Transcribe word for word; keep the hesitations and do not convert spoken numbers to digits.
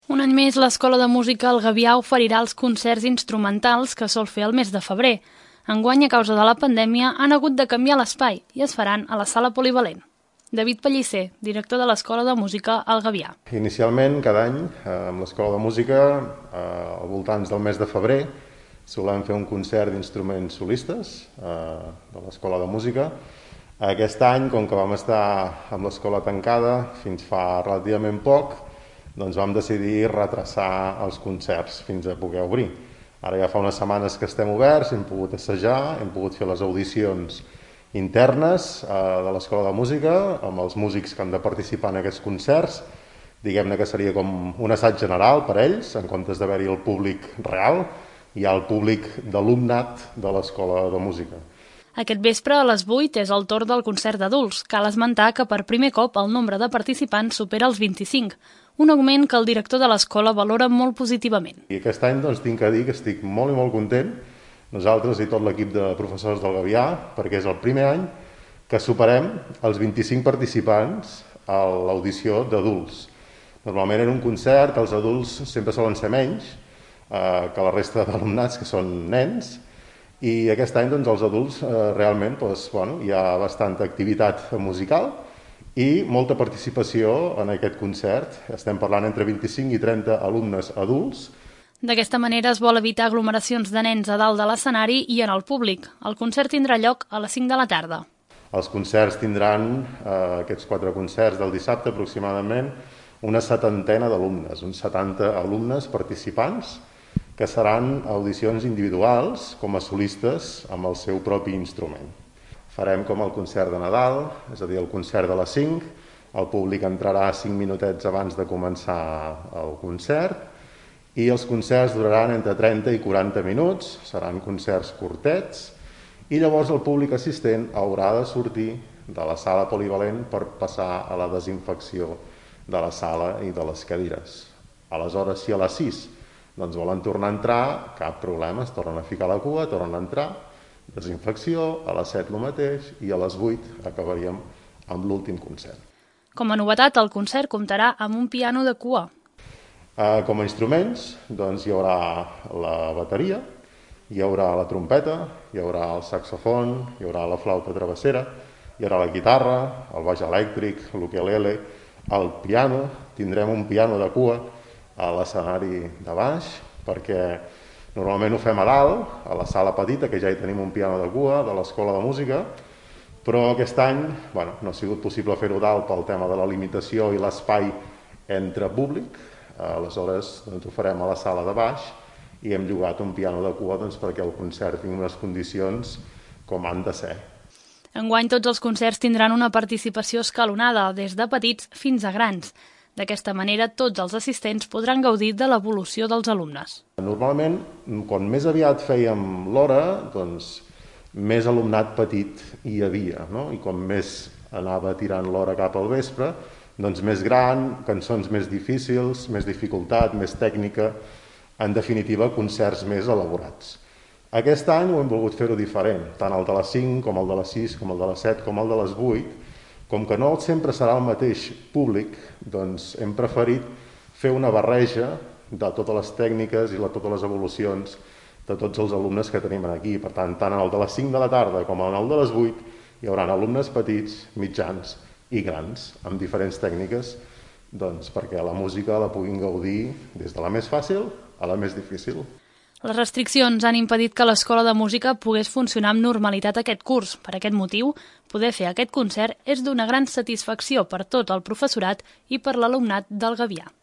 Un any més, l'Escola de Música El Gavià oferirà els concerts instrumentals que sol fer el mes de febrer. Enguany, a causa de la pandèmia, han hagut de canviar l'espai i es faran a la sala polivalent. David Pellicer, director de l'Escola de Música El Gavià. Inicialment, cada any, amb l'Escola de Música, al voltant del mes de febrer, solem fer un concert d'instruments solistes de l'Escola de Música. Aquest any, com que vam estar amb l'escola tancada fins fa relativament poc, doncs vam decidir retrasar els concerts fins a poder obrir. Ara ja fa unes setmanes que estem oberts, hem pogut assajar, hem pogut fer les audicions internes de l'Escola de Música, amb els músics que han de participar en aquests concerts. Diguem-ne que seria com un assaig general per a ells, en comptes d'haver-hi el públic real, hi ha el públic d'alumnat de l'Escola de Música. Aquest vespre, a les vuit, és el torn del concert d'adults. Cal esmentar que per primer cop el nombre de participants supera els vint-i-cinc, un augment que el director de l'escola valora molt positivament. I aquest any doncs, tinc que dir que estic molt i molt content, nosaltres i tot l'equip de professors del Gavià, perquè és el primer any que superem els vint-i-cinc participants a l'audició d'adults. Normalment en un concert els adults sempre solen ser menys eh, que la resta d'alumnats, que són nens, i aquest any doncs, els adults eh, realment doncs, bueno, hi ha bastanta activitat musical i molta participació en aquest concert. Estem parlant entre vint-i-cinc i trenta alumnes adults. D'aquesta manera es vol evitar aglomeracions de nens a dalt de l'escenari i en el públic. El concert tindrà lloc a les cinc de la tarda. Els concerts tindran, eh, aquests quatre concerts del dissabte aproximadament, una setantena d'alumnes, uns setanta alumnes participants, que seran audicions individuals com a solistes amb el seu propi instrument. Farem com el concert de Nadal, és a dir, el concert de les cinc, el públic entrarà cinc minutets abans de començar el concert i els concerts duraran entre trenta i quaranta minuts, seran concerts curtets i llavors el públic assistent haurà de sortir de la sala polivalent per passar a la desinfecció de la sala i de les cadires. Aleshores, si a les sis doncs volen tornar a entrar, cap problema, es tornen a ficar la cua, tornen a entrar, desinfecció, a les set el mateix i a les vuit acabaríem amb l'últim concert. Com a novetat, el concert comptarà amb un piano de cua. Eh, com a instruments, doncs hi haurà la bateria, hi haurà la trompeta, hi haurà el saxofon, hi haurà la flauta travessera, hi haurà la guitarra, el baix elèctric, l'ukelele, el piano, tindrem un piano de cua a l'escenari de baix, perquè normalment ho fem a dalt, a la sala petita, que ja hi tenim un piano de cua de l'Escola de Música, però aquest any bueno, no ha sigut possible fer-ho dalt pel tema de la limitació i l'espai entre públic, aleshores doncs, ho farem a la sala de baix i hem llogat un piano de cua doncs, perquè el concert tingui unes condicions com han de ser. Enguany tots els concerts tindran una participació escalonada, des de petits fins a grans. D'aquesta manera, tots els assistents podran gaudir de l'evolució dels alumnes. Normalment, quan més aviat fèiem l'hora, doncs, més alumnat petit hi havia, no? I com més anava tirant l'hora cap al vespre, doncs més gran, cançons més difícils, més dificultat, més tècnica, en definitiva, concerts més elaborats. Aquest any ho hem volgut fer-ho diferent, tant el de les cinc, com el de les sis, com el de les set, com el de les vuit. Com que no sempre serà el mateix públic, doncs hem preferit fer una barreja de totes les tècniques i de totes les evolucions de tots els alumnes que tenim aquí. Per tant, tant en el de les cinc de la tarda com en el de les vuit hi haurà alumnes petits, mitjans i grans, amb diferents tècniques, doncs, perquè la música la puguin gaudir des de la més fàcil a la més difícil. Les restriccions han impedit que l'Escola de Música pogués funcionar amb normalitat aquest curs. Per aquest motiu, poder fer aquest concert és d'una gran satisfacció per tot el professorat i per l'alumnat del Gavià.